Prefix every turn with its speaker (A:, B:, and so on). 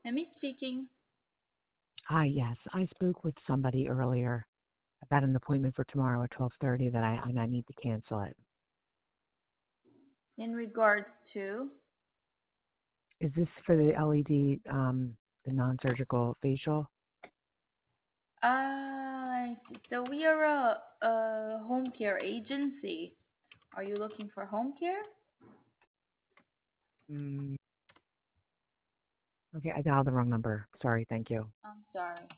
A: Emmy speaking.
B: Hi, yes. I spoke with somebody earlier about an appointment for tomorrow at 12:30 that I need to cancel it.
A: In regards to,
B: Is this for the LED, the non-surgical facial?
A: I see. So we are a home care agency. Are you looking for home care?
B: Mm, okay, I dialed the wrong number. Sorry, thank you.
A: I'm sorry.